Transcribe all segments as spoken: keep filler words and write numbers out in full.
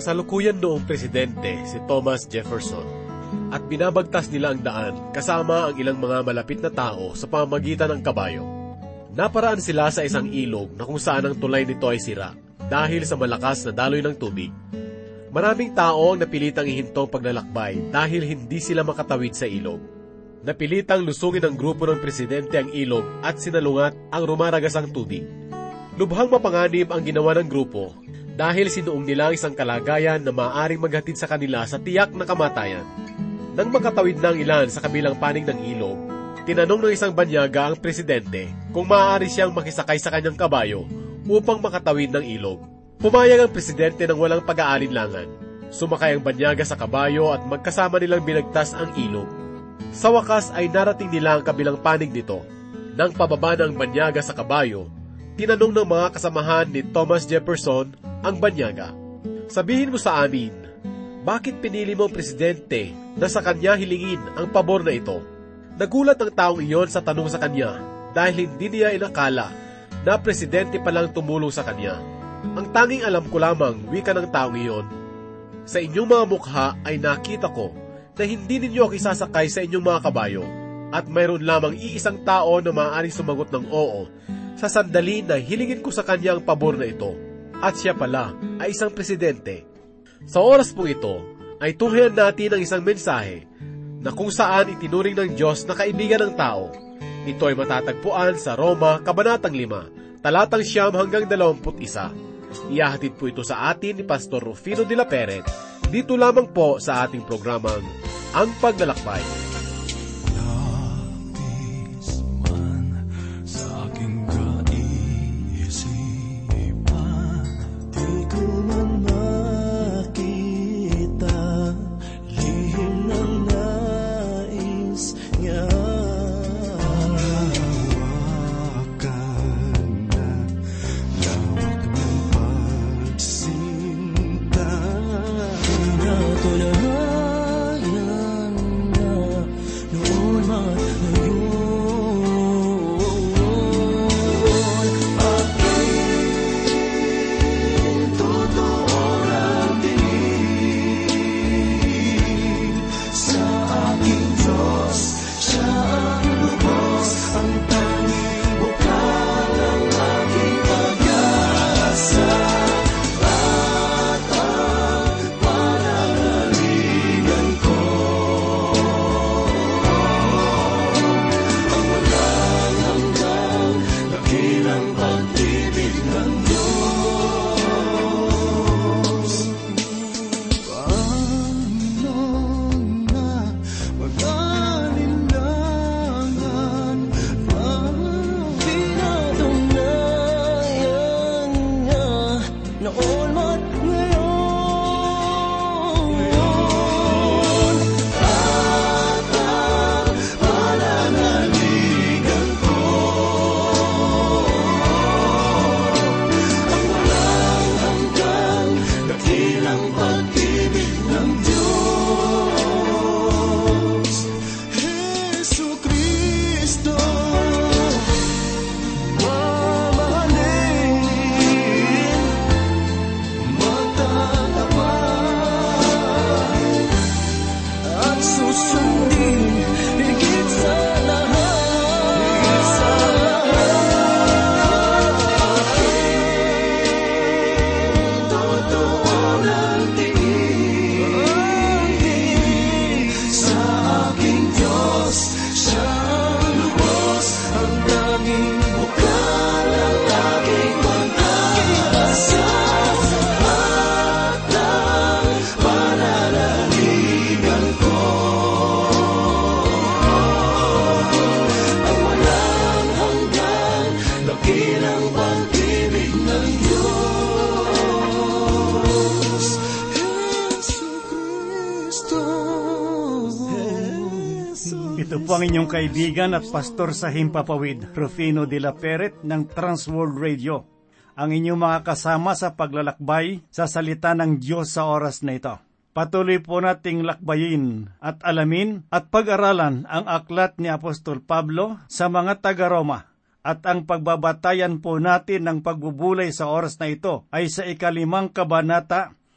Kasalukuyan noong presidente si Thomas Jefferson at binabagtas nila ang daan kasama ang ilang mga malapit na tao sa pamamagitan ng kabayo. Naparaan sila sa isang ilog na kung saan ang tulay nito ay sira dahil sa malakas na daloy ng tubig. Maraming tao ang napilitang ihintong paglalakbay dahil hindi sila makatawid sa ilog. Napilitang lusungin ng grupo ng presidente ang ilog at sinalungat ang rumaragasang tubig. Lubhang mapanganib ang ginawa ng grupo dahil sinuong nila ang isang kalagayan na maaaring maghatid sa kanila sa tiyak na kamatayan. Nang makatawid ng ilan sa kabilang panig ng ilog, tinanong ng isang banyaga ang presidente kung maaari siyang makisakay sa kanyang kabayo upang makatawid ng ilog. Pumayag ang presidente ng walang pag-aalinlangan. Sumakay ang banyaga sa kabayo at magkasama nilang binagtas ang ilog. Sa wakas ay narating nila ang kabilang panig nito. Nang pababa ng banyaga sa kabayo, tinanong ng mga kasamahan ni Thomas Jefferson ang banyaga, "Sabihin mo sa amin, bakit pinili mo ang presidente na sa kanya hilingin ang pabor na ito?" Nagulat ang taong iyon sa tanong sa kanya dahil hindi niya inakala na presidente palang tumulong sa kanya. "Ang tanging alam ko lamang," wika ng taong iyon, "sa inyong mga mukha ay nakita ko na hindi ninyo ako isasakay sa inyong mga kabayo at mayroon lamang iisang tao na maaaring sumagot ng oo sa sandali na hilingin ko sa kanya ang pabor na ito. At siya pala ay isang presidente." Sa oras po ito, ay tunghayan natin ang isang mensahe na kung saan itinuring ng Diyos na kaibigan ng tao. Ito ay matatagpuan sa Roma, Kabanatang lima, talatang siyam hanggang dalawamput isa. Ihahatid po ito sa atin ni Pastor Rufino de la Peret, dito lamang po sa ating programang Ang Paglalakbay. Ito po ang inyong kaibigan at pastor sa Himpapawid, Rufino de la Peret ng Transworld Radio. Ang inyong mga kasama sa paglalakbay sa salita ng Diyos sa oras na ito. Patuloy po nating lakbayin at alamin at pag-aralan ang aklat ni Apostol Pablo sa mga taga-Roma. At ang pagbabatayan po natin ng pagbubulay sa oras na ito ay sa ikalimang kabanata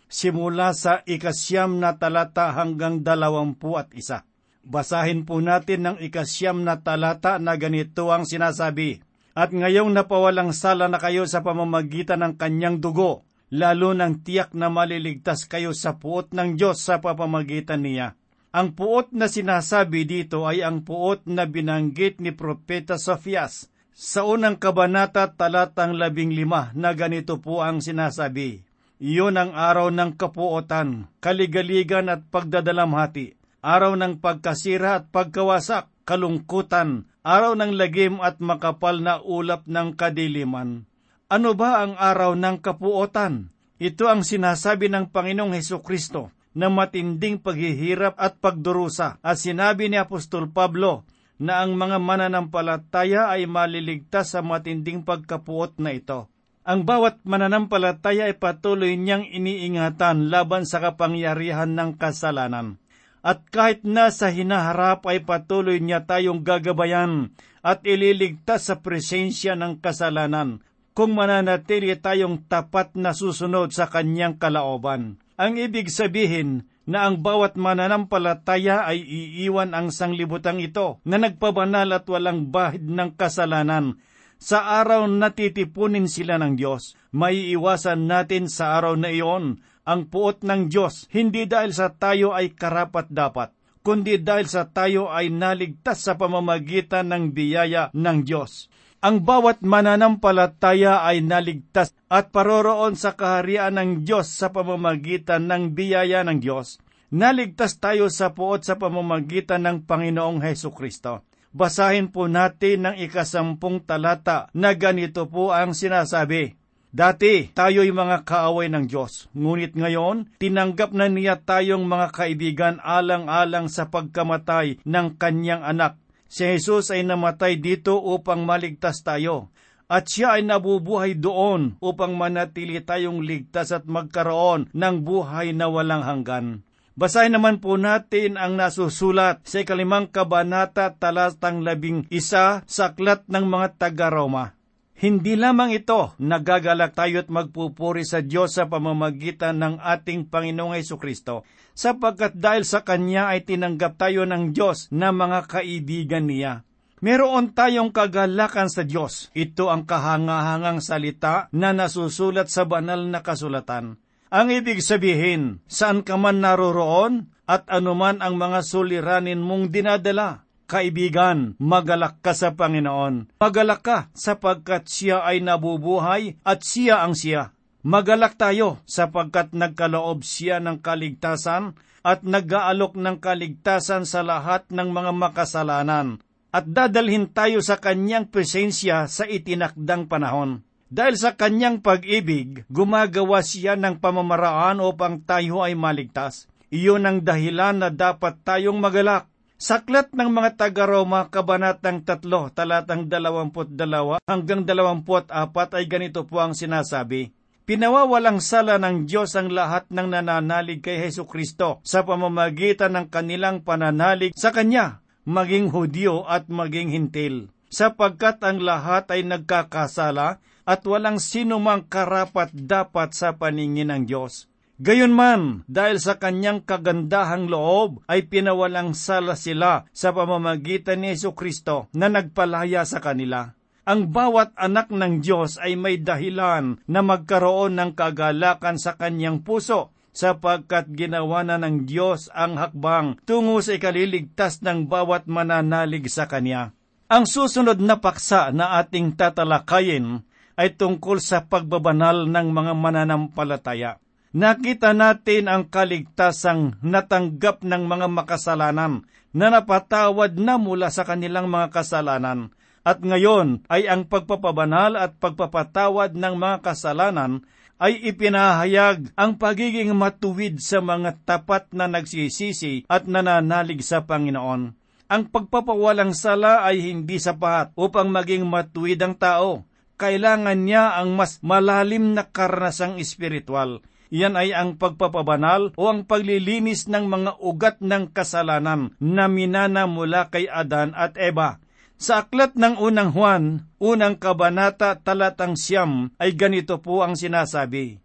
simula sa ikasyam na talata hanggang dalawampu at isa. Basahin po natin ng ikasyam na talata na ganito ang sinasabi, "At ngayong napawalang sala na kayo sa pamamagitan ng kanyang dugo, lalo ng tiyak na maliligtas kayo sa puot ng Diyos sa pamamagitan niya." Ang puot na sinasabi dito ay ang puot na binanggit ni Propeta Sophias sa unang kabanata talatang labing lima na ganito po ang sinasabi, "Iyon ang araw ng kapuotan, kaligaligan at pagdadalamhati, araw ng pagkasira at pagkawasak, kalungkutan, araw ng lagim at makapal na ulap ng kadiliman." Ano ba ang araw ng kapuotan? Ito ang sinasabi ng Panginoong Hesukristo na matinding paghihirap at pagdurusa. At sinabi ni Apostol Pablo na ang mga mananampalataya ay maliligtas sa matinding pagkapuot na ito. Ang bawat mananampalataya ay patuloy niyang iniingatan laban sa kapangyarihan ng kasalanan. At kahit nasa hinaharap ay patuloy niya tayong gagabayan at ililigtas sa presensya ng kasalanan kung mananatili tayong tapat na susunod sa kanyang kalooban. Ang ibig sabihin na ang bawat mananampalataya ay iiwan ang sanglibutang ito na nagpabanal at walang bahid ng kasalanan. Sa araw na titipunin sila ng Diyos, maiiwasan natin sa araw na iyon ang puot ng Diyos, hindi dahil sa tayo ay karapat-dapat, kundi dahil sa tayo ay naligtas sa pamamagitan ng biyaya ng Diyos. Ang bawat mananampalataya ay naligtas at paroroon sa kaharian ng Diyos sa pamamagitan ng biyaya ng Diyos. Naligtas tayo sa puot sa pamamagitan ng Panginoong Hesukristo. Basahin po natin ng ikasampung talata na ganito po ang sinasabi, "Dati tayo'y mga kaaway ng Diyos, ngunit ngayon tinanggap na niya tayong mga kaibigan alang-alang sa pagkamatay ng kanyang anak. Si Jesus ay namatay dito upang maligtas tayo, at siya ay nabubuhay doon upang manatili tayong ligtas at magkaroon ng buhay na walang hanggan." Basahin naman po natin ang nasusulat sa ikalimang kabanata talatang labing isa sa aklat ng mga taga-Roma. Hindi lamang ito, nagagalak tayo at magpupuri sa Diyos sa pamamagitan ng ating Panginoong Hesukristo, sapagkat dahil sa Kanya ay tinanggap tayo ng Diyos na mga kaibigan niya. Meron tayong kagalakan sa Diyos. Ito ang kahangahangang salita na nasusulat sa banal na kasulatan. Ang ibig sabihin, saan ka man naroroon at anuman ang mga suliranin mong dinadala, kaibigan, magalak ka sa Panginoon. Magalak ka sapagkat siya ay nabubuhay at siya ang siya. Magalak tayo sapagkat nagkaloob siya ng kaligtasan at nag-aalok ng kaligtasan sa lahat ng mga makasalanan. At dadalhin tayo sa kanyang presensya sa itinakdang panahon. Dahil sa kanyang pag-ibig, gumagawa siya ng pamamaraan upang tayo ay maligtas. Iyon ang dahilan na dapat tayong magalak. Sa aklat ng mga taga-Roma, kabanatang tatlo, talatang dalawamput dalawa hanggang dalawamput apat ay ganito po ang sinasabi, "Pinawawalang sala ng Diyos ang lahat ng nananalig kay Hesukristo sa pamamagitan ng kanilang pananalig sa Kanya, maging Hudyo at maging Hintil, sapagkat ang lahat ay nagkakasala at walang sinumang karapat dapat sa paningin ng Diyos. Gayunman, dahil sa kanyang kagandahang loob, ay pinawalang sala sila sa pamamagitan ni Hesukristo na nagpalaya sa kanila." Ang bawat anak ng Diyos ay may dahilan na magkaroon ng kagalakan sa kanyang puso, sapagkat ginawa na ng Diyos ang hakbang tungo sa ikaliligtas ng bawat mananalig sa Kanya. Ang susunod na paksa na ating tatalakayin ay tungkol sa pagbabanal ng mga mananampalataya. Nakita natin ang kaligtasang natanggap ng mga makasalanan na napatawad na mula sa kanilang mga kasalanan. At ngayon ay ang pagpapabanal at pagpapatawad ng mga kasalanan ay ipinahayag ang pagiging matuwid sa mga tapat na nagsisisi at nananalig sa Panginoon. Ang pagpapawalang sala ay hindi sapat upang maging matuwid ang tao. Kailangan niya ang mas malalim na karnasang espiritual. Yan ay ang pagpapabanal o ang paglilinis ng mga ugat ng kasalanan na minana mula kay Adan at Eva. Sa aklat ng unang Juan, unang kabanata talatang siyam ay ganito po ang sinasabi,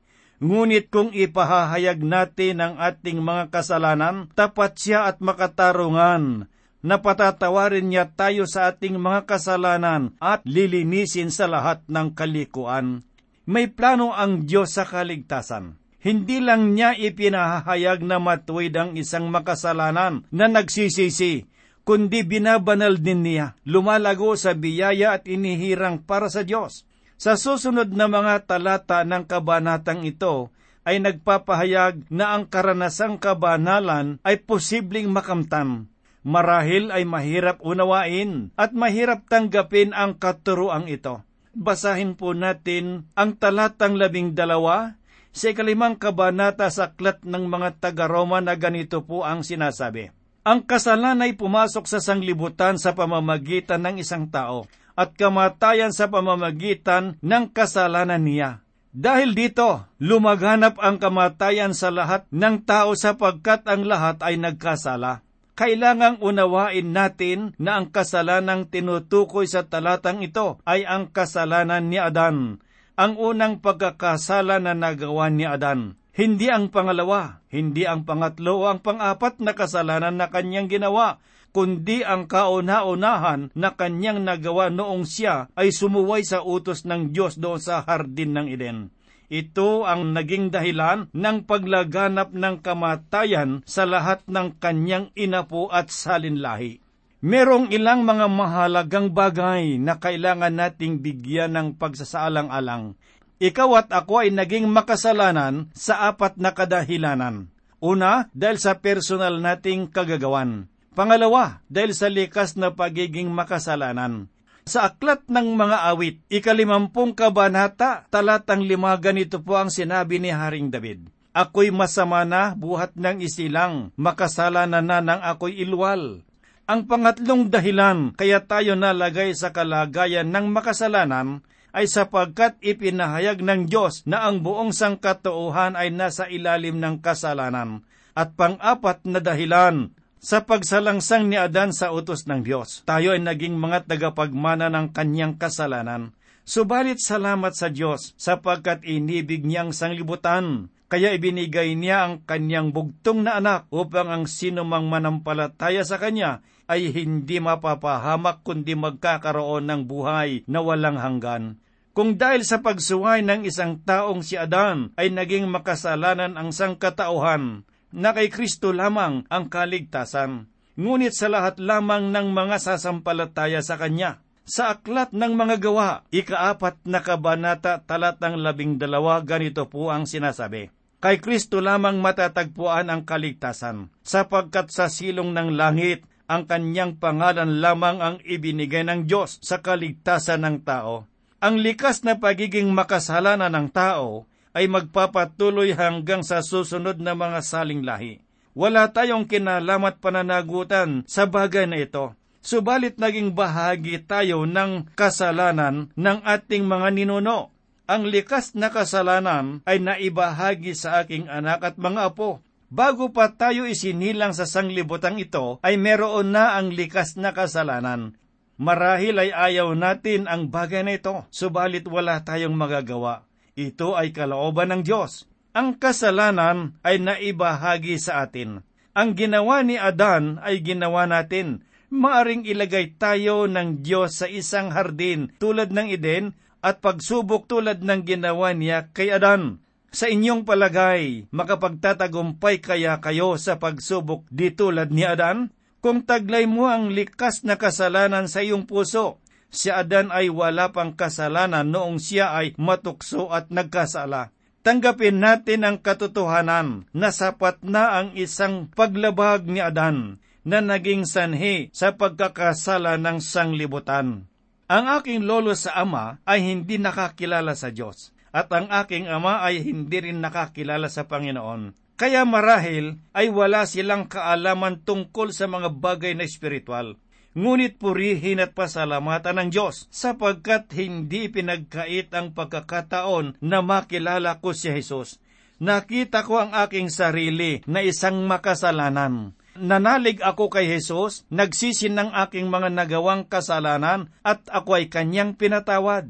Ngunit kung ipahahayag natin ang ating mga kasalanan, tapat siya at makatarungan na patatawarin niya tayo sa ating mga kasalanan at lilinisin sa lahat ng kalikuan. May plano ang Diyos sa kaligtasan. Hindi lang niya ipinahahayag na matuwid ang isang makasalanan na nagsisisi, kundi binabanal din niya, lumalago sa biyaya at inihirang para sa Diyos. Sa susunod na mga talata ng kabanatang ito, ay nagpapahayag na ang karanasang kabanalan ay posibleng makamtan. Marahil ay mahirap unawain at mahirap tanggapin ang katuruang ito. Basahin po natin ang talatang labing dalawa sa ikalimang kabanata sa aklat ng mga taga-Roma na ganito po ang sinasabi. Ang kasalan ay pumasok sa sanglibutan sa pamamagitan ng isang tao at kamatayan sa pamamagitan ng kasalanan niya. Dahil dito, lumaganap ang kamatayan sa lahat ng tao sapagkat ang lahat ay nagkasala. Kailangang unawain natin na ang kasalanang tinutukoy sa talatang ito ay ang kasalanan ni Adan, ang unang pagkakasala na nagawa ni Adan. Hindi ang pangalawa, hindi ang pangatlo o ang pang-apat na kasalanan na kanyang ginawa, kundi ang kauna-unahan na kanyang nagawa noong siya ay sumuway sa utos ng Diyos doon sa Hardin ng Eden. Ito ang naging dahilan ng paglaganap ng kamatayan sa lahat ng kanyang inapo at salinlahi. Merong ilang mga mahalagang bagay na kailangan nating bigyan ng pagsasaalang-alang. Ikaw at ako ay naging makasalanan sa apat na kadahilanan. Una, dahil sa personal nating kagagawan. Pangalawa, dahil sa likas na pagiging makasalanan. Sa aklat ng mga awit, ikalimampung kabanata, talatang lima, ganito po ang sinabi ni Haring David. Ako'y masama na, buhat ng isilang, makasalanan na nang ako'y ilwal. Ang pangatlong dahilan, kaya tayo nalagay sa kalagayan ng makasalanan, ay sapagkat ipinahayag ng Diyos na ang buong sangkatauhan ay nasa ilalim ng kasalanan. At pang-apat na dahilan, sa pagsalangsang ni Adan sa utos ng Diyos, tayo ay naging mga tagapagmana ng kanyang kasalanan. Subalit salamat sa Diyos sapagkat inibig niyang sanglibutan, kaya ibinigay niya ang kanyang bugtong na anak upang ang sinumang manampalataya sa kanya ay hindi mapapahamak kundi magkakaroon ng buhay na walang hanggan. Kung dahil sa pagsuway ng isang taong si Adan ay naging makasalanan ang sangkatauhan, na kay Kristo lamang ang kaligtasan, ngunit sa lahat lamang ng mga sasampalataya sa Kanya. Sa aklat ng mga gawa, ikaapat na kabanata, talatang labing dalawa, ganito po ang sinasabi. Kay Kristo lamang matatagpuan ang kaligtasan, sapagkat sa silong ng langit, ang Kanyang pangalan lamang ang ibinigay ng Diyos sa kaligtasan ng tao. Ang likas na pagiging makasalanan ng tao ay magpapatuloy hanggang sa susunod na mga saling lahi. Wala tayong kinalamat pananagutan sa bagay na ito. Subalit naging bahagi tayo ng kasalanan ng ating mga ninuno. Ang likas na kasalanan ay naibahagi sa aking anak at mga apo. Bago pa tayo isinilang sa sanglibutang ito, ay meron na ang likas na kasalanan. Marahil ay ayaw natin ang bagay na ito, subalit wala tayong magagawa. Ito ay kalooban ng Diyos. Ang kasalanan ay naibahagi sa atin. Ang ginawa ni Adan ay ginawa natin. Maaring ilagay tayo ng Diyos sa isang hardin tulad ng Eden at pagsubok tulad ng ginawa niya kay Adan. Sa inyong palagay, makapagtatagumpay kaya kayo sa pagsubok di tulad ni Adan? Kung taglay mo ang likas na kasalanan sa iyong puso, si Adan ay wala pang kasalanan noong siya ay matukso at nagkasala. Tanggapin natin ang katotohanan na sapat na ang isang paglabag ni Adan na naging sanhi sa pagkakasala ng sanglibutan. Ang aking lolo sa ama ay hindi nakakilala sa Diyos, at ang aking ama ay hindi rin nakakilala sa Panginoon. Kaya marahil ay wala silang kaalaman tungkol sa mga bagay na espiritual. Ngunit purihin at pasalamatan ng Diyos sapagkat hindi pinagkait ang pagkakataon na makilala ko si Jesus. Nakita ko ang aking sarili na isang makasalanan. Nanalig ako kay Jesus, nagsisin ng aking mga nagawang kasalanan at ako ay kanyang pinatawad.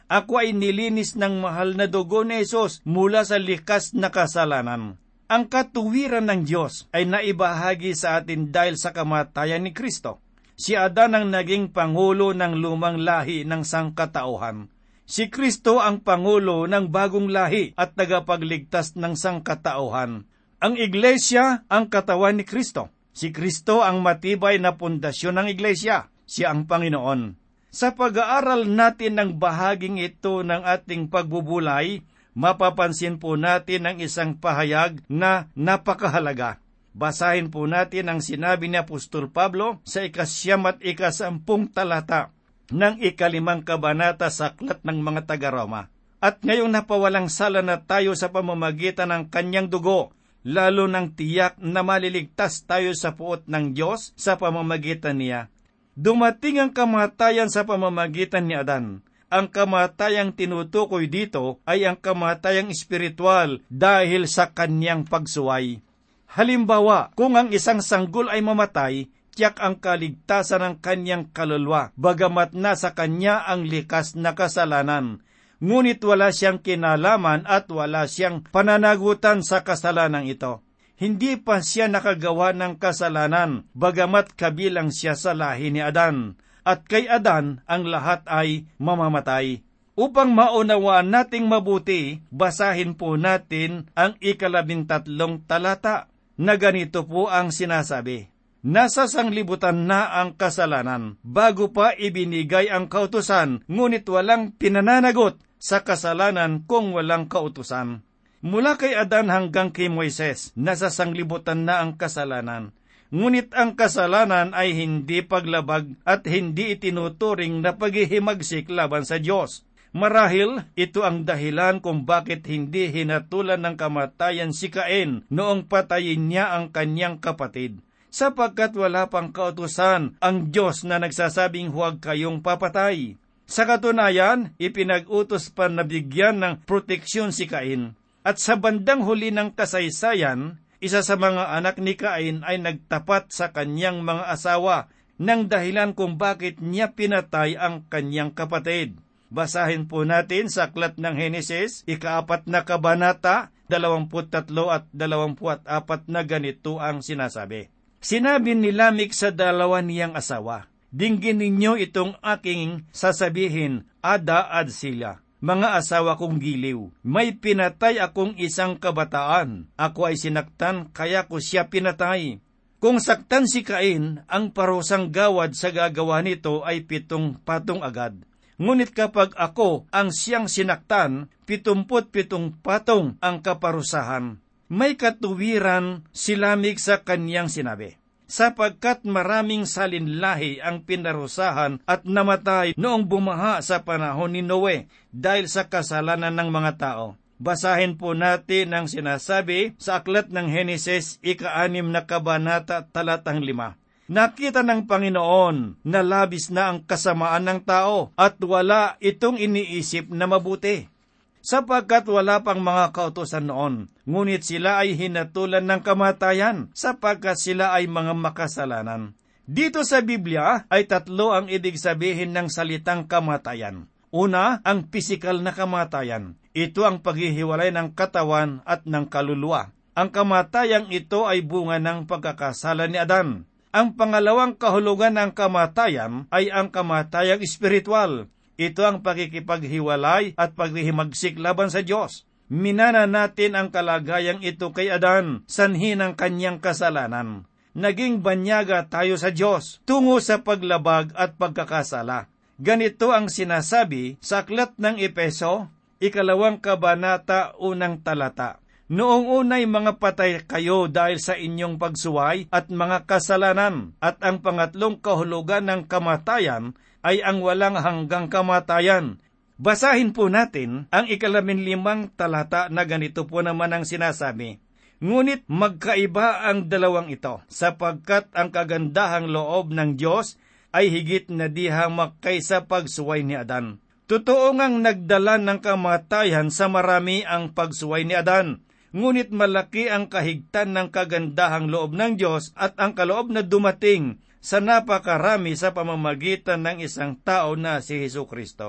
Ako ay nilinis ng mahal na dugo ni Jesus mula sa likas na kasalanan. Ang katuwiran ng Diyos ay naibahagi sa atin dahil sa kamatayan ni Kristo. Si Adan ang naging pangulo ng lumang lahi ng sangkatauhan. Si Kristo ang pangulo ng bagong lahi at tagapagligtas ng sangkatauhan. Ang iglesia ang katawan ni Kristo. Si Kristo ang matibay na pundasyon ng iglesia. Siya ang Panginoon. Sa pag-aaral natin ng bahaging ito ng ating pagbubulay, mapapansin po natin ang isang pahayag na napakahalaga. Basahin po natin ang sinabi ni Apostol Pablo sa ikasyam at ikasampung talata ng ikalimang kabanata sa Aklat ng mga taga-Roma. At ngayong napawalang sala na tayo sa pamamagitan ng kanyang dugo, lalo ng tiyak na maliligtas tayo sa puot ng Diyos sa pamamagitan niya. Dumating ang kamatayan sa pamamagitan ni Adan. Ang kamatayang tinutukoy dito ay ang kamatayang espiritual dahil sa kanyang pagsuway. Halimbawa, kung ang isang sanggol ay mamatay, tiyak ang kaligtasan ng kanyang kaluluwa, bagamat nasa kanya ang likas na kasalanan. Ngunit wala siyang kinalaman at wala siyang pananagutan sa kasalanang ito. Hindi pa siya nakagawa ng kasalanan, bagamat kabilang siya sa lahi ni Adan. At kay Adan, ang lahat ay mamamatay. Upang maunawaan nating mabuti, basahin po natin ang ikalabintatlong talata, na ganito po ang sinasabi. Nasa sanglibutan na ang kasalanan, bago pa ibinigay ang kautusan, ngunit walang pinananagot sa kasalanan kung walang kautusan. Mula kay Adan hanggang kay Moises, nasa sanglibutan na ang kasalanan. Ngunit ang kasalanan ay hindi paglabag at hindi itinuturing na paghihimagsik laban sa Diyos. Marahil, ito ang dahilan kung bakit hindi hinatulan ng kamatayan si Cain noong patayin niya ang kanyang kapatid. Sapagkat wala pang kautusan ang Diyos na nagsasabing huwag kayong papatay. Sa katunayan, ipinag-utos pa na bigyan ng proteksyon si Cain. At sa bandang huli ng kasaysayan, isa sa mga anak ni Cain ay nagtapat sa kanyang mga asawa ng dahilan kung bakit niya pinatay ang kanyang kapatid. Basahin po natin sa Aklat ng Henesis, ikaapat na kabanata, dalawamput tatlo at dalawamput apat na ganito ang sinasabi. Sinabi ni Lamik sa dalawa niyang asawa, dinggin ninyo itong aking sasabihin, Ada at Sila. Mga asawa kong giliw, may pinatay akong isang kabataan. Ako ay sinaktan, kaya ko siya pinatay. Kung saktan si Cain, ang parusang gawad sa gagawa nito ay pitong patong agad. Ngunit kapag ako ang siyang sinaktan, pitumput pitong patong ang kaparusahan. May katuwiran si Lamik sa kanyang sinabi. Sapagkat maraming salinlahi ang pinarusahan at namatay noong bumaha sa panahon ni Noe dahil sa kasalanan ng mga tao. Basahin po natin ang sinasabi sa Aklat ng Henesis, ika-anim na kabanata, talatang lima. Nakita ng Panginoon na labis na ang kasamaan ng tao at wala itong iniisip na mabuti. Sapagkat wala pang mga kautusan noon, ngunit sila ay hinatulan ng kamatayan, sapagkat sila ay mga makasalanan. Dito sa Biblia ay tatlo ang ibig sabihin ng salitang kamatayan. Una, ang pisikal na kamatayan. Ito ang paghihiwalay ng katawan at ng kaluluwa. Ang kamatayang ito ay bunga ng pagkakasala ni Adan. Ang pangalawang kahulugan ng kamatayan ay ang kamatayang espiritual. Ito ang pakikipaghiwalay at paghihimagsik laban sa Diyos. Minana natin ang kalagayang ito kay Adan, sanhi ng kanyang kasalanan. Naging banyaga tayo sa Diyos, tungo sa paglabag at pagkakasala. Ganito ang sinasabi sa Aklat ng Epeso, ikalawang kabanata, unang talata. Noong unay mga patay kayo dahil sa inyong pagsuway at mga kasalanan, at ang pangatlong kahulugan ng kamatayan ay ang walang hanggang kamatayan. Basahin po natin ang ikalaminlimang talata na ganito po naman ang sinasabi. Ngunit magkaiba ang dalawang ito, sapagkat ang kagandahang loob ng Diyos ay higit na dihamak kaysa pagsuway ni Adan. Totoo ngang nagdala ng kamatayan sa marami ang pagsuway ni Adan, ngunit malaki ang kahigtan ng kagandahang loob ng Diyos at ang kaloob na dumating sa napakarami sa pamamagitan ng isang tao na si Hesukristo.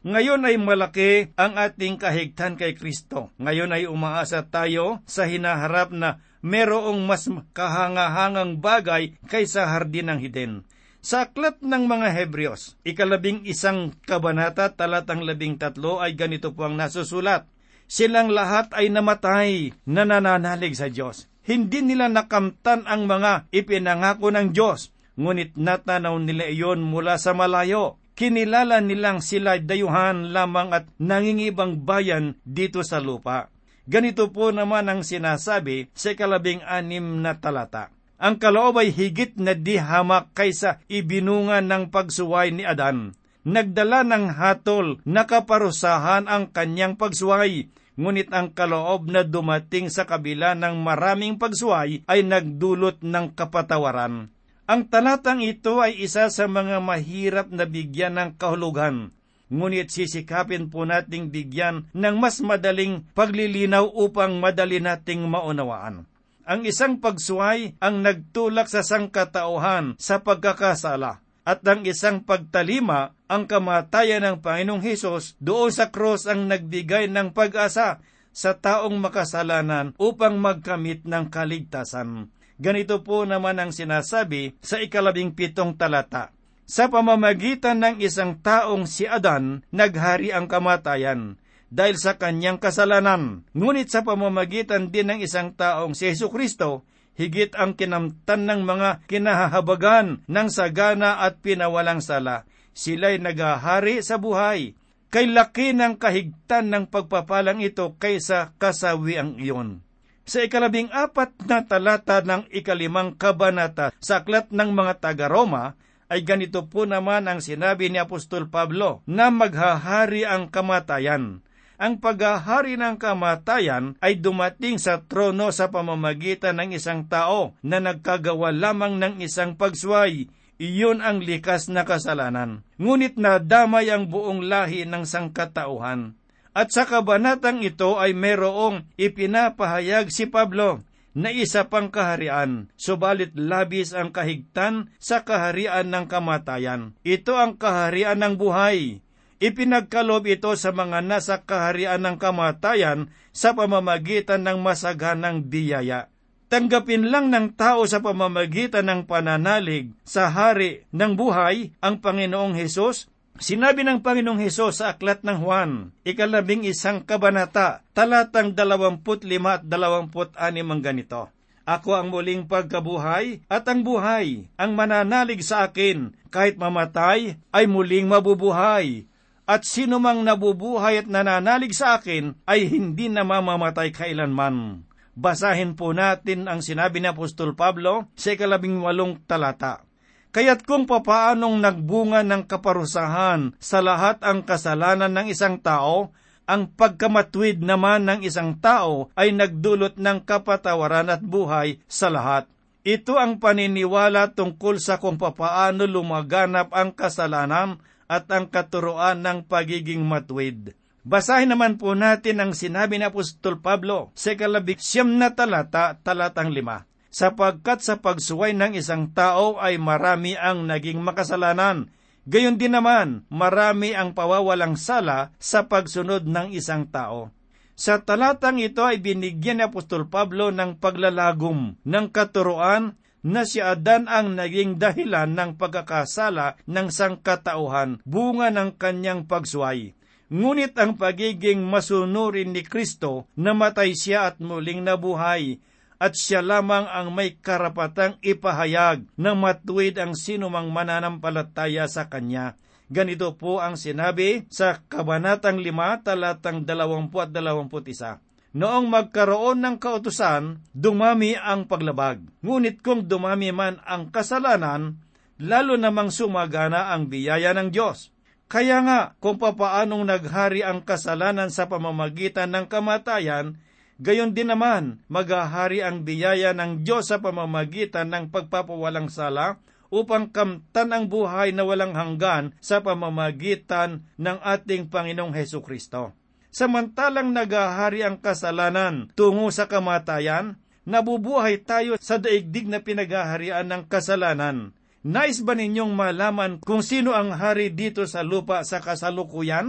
Ngayon ay malaki ang ating kahigtan kay Kristo. Ngayon ay umaasa tayo sa hinaharap na merong mas kahangahangang bagay kaysa hardin ng Eden. Sa aklat ng mga Hebreos, ikalabing isang kabanata, talatang labing tatlo ay ganito po ang nasusulat. Silang lahat ay namatay na nananalig sa Diyos. Hindi nila nakamtan ang mga ipinangako ng Diyos, ngunit natanaw nila iyon mula sa malayo. Kinilala nilang sila dayuhan lamang at nangingibang bayan dito sa lupa. Ganito po naman ang sinasabi sa ikalabing anim na talata. Ang kaloob ay higit na di hamak kaysa ibinungan ng pagsuway ni Adan. Nagdala ng hatol na kaparusahan ang kanyang pagsuway, ngunit ang kaloob na dumating sa kabila ng maraming pagsuway ay nagdulot ng kapatawaran. Ang talatang ito ay isa sa mga mahirap na bigyan ng kahulugan, ngunit sisikapin po nating bigyan ng mas madaling paglilinaw upang madali nating maunawaan. Ang isang pagsuway ang nagtulak sa sangkatauhan sa pagkakasala, at ang isang pagtalima ang kamatayan ng Panginoong Hesus doon sa krus ang nagbigay ng pag-asa sa taong makasalanan upang magkamit ng kaligtasan. Ganito po naman ang sinasabi sa ikalabing pitong talata. Sa pamamagitan ng isang taong si Adan, naghari ang kamatayan dahil sa kanyang kasalanan. Ngunit sa pamamagitan din ng isang taong si Jesucristo, higit ang kinamtan ng mga kinahahabagan ng sagana at pinawalang sala. Sila'y naghahari sa buhay. Kay laki ng kahigtan ng pagpapalang ito kaysa kasawiang iyon. Sa ikalabing apat na talata ng ikalimang kabanata sa aklat ng mga taga-Roma, ay ganito po naman ang sinabi ni Apostol Pablo na maghahari ang kamatayan. Ang paghahari ng kamatayan ay dumating sa trono sa pamamagitan ng isang tao na nagkagawa lamang ng isang pagsuway. Iyon ang likas na kasalanan. Ngunit nadamay ang buong lahi ng sangkatauhan. At sa kabanatang ito ay merong ipinapahayag si Pablo na isa pang kaharian, subalit labis ang kahigtan sa kaharian ng kamatayan. Ito ang kaharian ng buhay. Ipinagkalob ito sa mga nasa kaharian ng kamatayan sa pamamagitan ng masaganang biyaya. Tanggapin lang ng tao sa pamamagitan ng pananalig sa hari ng buhay ang Panginoong Hesus. Sinabi ng Panginoong Hesus sa aklat ng Juan, ikalabing isang kabanata, talatang dalawamput lima at dalawamput anim ang ganito. Ako ang muling pagkabuhay at ang buhay, ang mananalig sa akin, kahit mamatay, ay muling mabubuhay. At sino mang nabubuhay at nananalig sa akin, ay hindi na mamamatay kailanman. Basahin po natin ang sinabi ni Apostol Pablo sa ikalabing walong talata. Kaya't kung papaanong nagbunga ng kaparusahan sa lahat ang kasalanan ng isang tao, ang pagkamatwid naman ng isang tao ay nagdulot ng kapatawaran at buhay sa lahat. Ito ang paniniwala tungkol sa kung papaano lumaganap ang kasalanan at ang katuroan ng pagiging matwid. Basahin naman po natin ang sinabi ni Apostol Pablo sa ikalabing siyam na talata, talatang lima. Sapagkat sa pagsuway ng isang tao ay marami ang naging makasalanan. Gayon din naman, marami ang pawawalang sala sa pagsunod ng isang tao. Sa talatang ito ay binigyan ni Apostol Pablo ng paglalagom ng katuroan na si Adan ang naging dahilan ng pagkakasala ng sangkatauhan, bunga ng kanyang pagsuway. Ngunit ang pagiging masunurin ni Kristo, namatay siya at muling nabuhay, at siya lamang ang may karapatang ipahayag na matuwid ang sinumang mananampalataya sa Kanya. Ganito po ang sinabi sa Kabanatang lima, talatang dalawampu at dalawamput isa. Noong magkaroon ng kautusan, dumami ang paglabag. Ngunit kung dumami man ang kasalanan, lalo namang sumagana ang biyaya ng Diyos. Kaya nga, kung papaanong naghari ang kasalanan sa pamamagitan ng kamatayan, gayon din naman, maghahari ang biyaya ng Diyos sa pamamagitan ng pagpapawalang sala upang kamtan ang buhay na walang hanggan sa pamamagitan ng ating Panginoong Hesukristo. Samantalang naghahari ang kasalanan tungo sa kamatayan, nabubuhay tayo sa daigdig na pinaghaharian ng kasalanan. Nais ba ninyong malaman kung sino ang hari dito sa lupa sa kasalukuyan?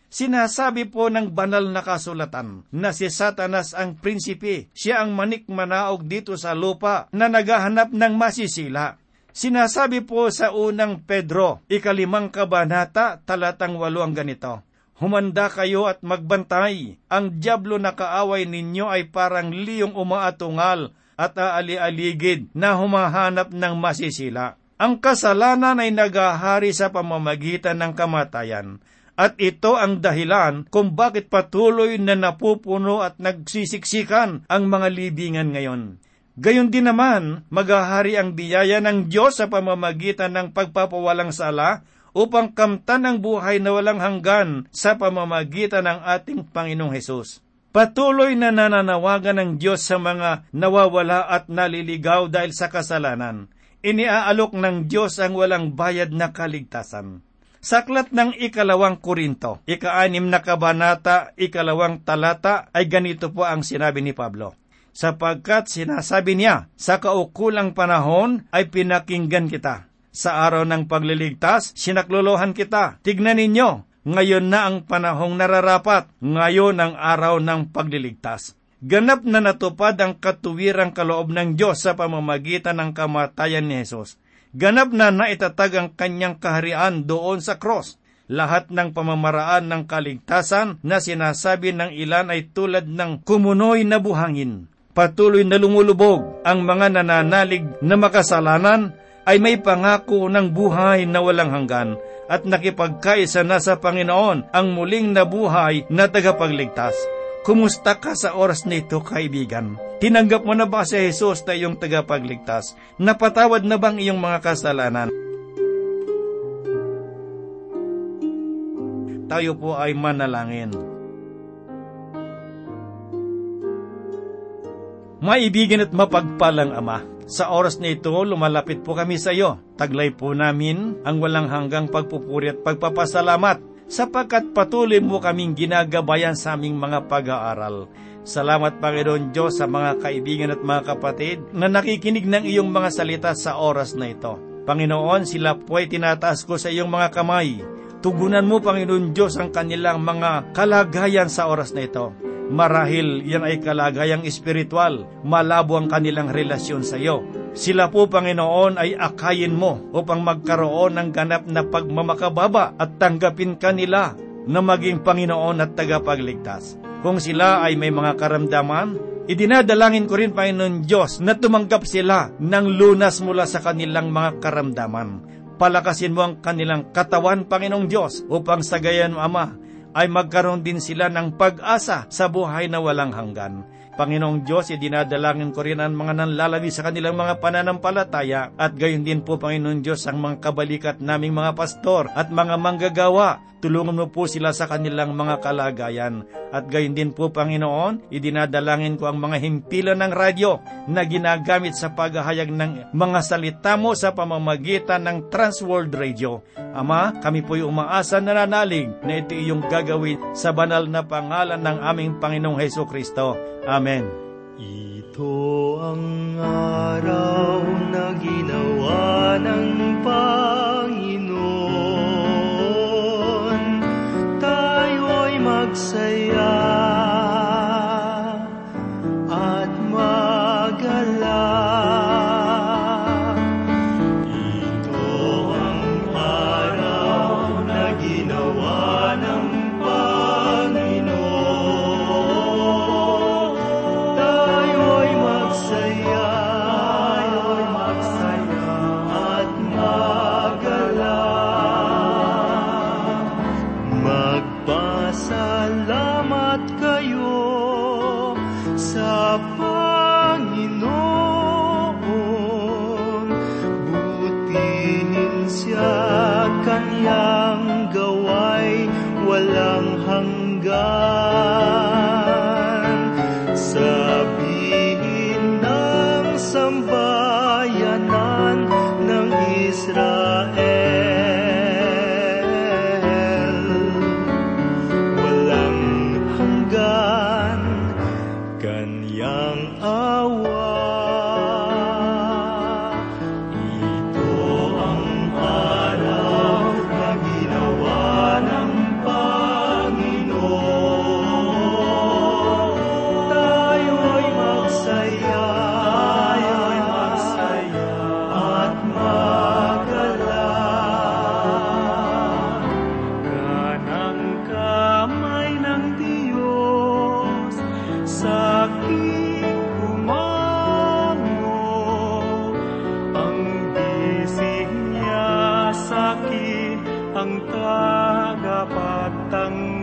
Sinasabi po ng banal na kasulatan na si Satanas ang prinsipe, siya ang manikmanaog dito sa lupa na naghahanap ng masisila. Sinasabi po sa unang Pedro, ikalimang kabanata, talatang walo ang ganito, humanda kayo at magbantay, ang dyablo na kaaway ninyo ay parang liyong umaatungal at aali-aligid na humahanap ng masisila. Ang kasalanan ay nagahari sa pamamagitan ng kamatayan. At ito ang dahilan kung bakit patuloy na napupuno at nagsisiksikan ang mga libingan ngayon. Gayon din naman, maghahari ang biyaya ng Diyos sa pamamagitan ng pagpapawalang sala upang kamtan ang buhay na walang hanggan sa pamamagitan ng ating Panginoong Hesus. Patuloy na nananawagan ng Diyos sa mga nawawala at naliligaw dahil sa kasalanan. Iniaalok ng Diyos ang walang bayad na kaligtasan. Sa aklat ng ikalawang Korinto, ikaanim na kabanata, ikalawang talata, ay ganito po ang sinabi ni Pablo. Sapagkat sinasabi niya, sa kaukulang panahon ay pinakinggan kita. Sa araw ng pagliligtas, sinaklolohan kita. Tignan ninyo, ngayon na ang panahong nararapat, ngayon ang araw ng pagliligtas. Ganap na natupad ang katuwirang kaloob ng Diyos sa pamamagitan ng kamatayan ni Jesus. Ganap na naitatag ang kanyang kaharian doon sa cross. Lahat ng pamamaraan ng kaligtasan na sinasabi ng ilan ay tulad ng kumunoy na buhangin. Patuloy na lumulubog ang mga nananalig na makasalanan ay may pangako ng buhay na walang hanggan at nakipagkaisa na sa Panginoon ang muling nabuhay na tagapagligtas. Kumusta ka sa oras nito, kaibigan? Tinanggap mo na ba si Jesus na iyong tagapagligtas? Napatawad na bang iyong mga kasalanan? Tayo po ay manalangin. Maibigan at mapagpalang Ama, sa oras na ito, lumalapit po kami sa iyo. Taglay po namin ang walang hanggang pagpupuri at pagpapasalamat sapagkat patuloy mo kaming ginagabayan sa aming mga pag-aaral. Salamat, Panginoon Diyos, sa mga kaibigan at mga kapatid na nakikinig ng iyong mga salita sa oras na ito. Panginoon, sila po ay tinataas ko sa iyong mga kamay. Tugunan mo, Panginoon Diyos, ang kanilang mga kalagayan sa oras na ito. Marahil yan ay kalagayang espiritual, malabo ang kanilang relasyon sa iyo. Sila po, Panginoon, ay akayin mo upang magkaroon ng ganap na pagmamakababa at tanggapin kanila na maging Panginoon at tagapagligtas. Kung sila ay may mga karamdaman, idinadalangin ko rin, Panginoon Diyos, na tumanggap sila ng lunas mula sa kanilang mga karamdaman. Palakasin mo ang kanilang katawan, Panginoong Diyos, upang sa gayon, Ama, ay magkaroon din sila ng pag-asa sa buhay na walang hanggan. Panginoong Diyos, idinadalangin ko rin ang mga nanlalami sa kanilang mga pananampalataya at gayon din po, Panginoong Diyos, ang mga kabalikat naming mga pastor at mga manggagawa. Tulungan mo po sila sa kanilang mga kalagayan. At gayon din po, Panginoon, idinadalangin ko ang mga himpilan ng radyo na ginagamit sa paghahayag ng mga salita mo sa pamamagitan ng Transworld Radio. Ama, kami po'y umaasa na nanalig na ito iyong gagawin sa banal na pangalan ng aming Panginoong Hesus Kristo. Amen. Ito ang araw na ginawa ng Panginoon, tayo'y magsaya at magalak. Ito ang araw na ginawa ng Panginoon, tayo'y magsaya at magalak. Magpasalamat kayo sa Panginoon, butihin siya, kanyang gaway walang hanggan. Sabihin ng sambayanan ng Israel, walang hanggan kanyang awa. Ito ang araw na ginawa ng Panginoon, sa'kin ang tagapagtanggol.